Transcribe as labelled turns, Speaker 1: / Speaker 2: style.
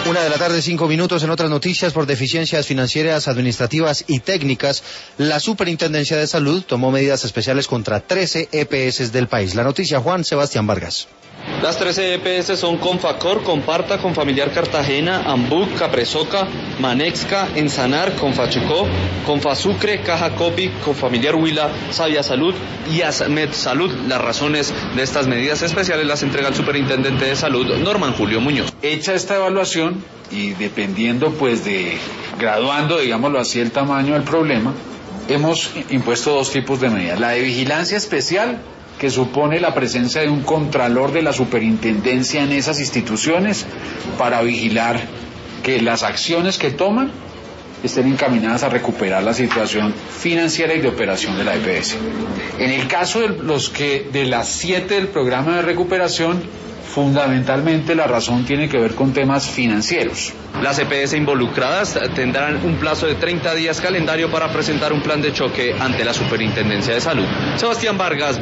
Speaker 1: 1:05 p.m. En otras noticias, por deficiencias financieras, administrativas y técnicas, la Superintendencia de Salud tomó medidas especiales contra 13 EPS del país. La noticia, Juan Sebastián Vargas.
Speaker 2: Las 13 EPS son Confacor, Comparta, Confamiliar Cartagena, Ambuc, Capresoca, Manexca, Ensanar, Confachicó, Confasucre, Caja Copi, Confamiliar Huila, Sabia Salud y Asmed Salud. Las razones de estas medidas especiales las entrega el Superintendente de Salud, Norman Julio Muñoz.
Speaker 3: Hecha esta evaluación y dependiendo graduando, digámoslo así, el tamaño del problema, hemos impuesto dos tipos de medidas. La de vigilancia especial, que supone la presencia de un contralor de la superintendencia en esas instituciones para vigilar que las acciones que toman estén encaminadas a recuperar la situación financiera y de operación de la EPS. En el caso de las 7 del programa de recuperación, fundamentalmente la razón tiene que ver con temas financieros.
Speaker 2: Las EPS involucradas tendrán un plazo de 30 días calendario para presentar un plan de choque ante la Superintendencia de Salud. Sebastián Vargas.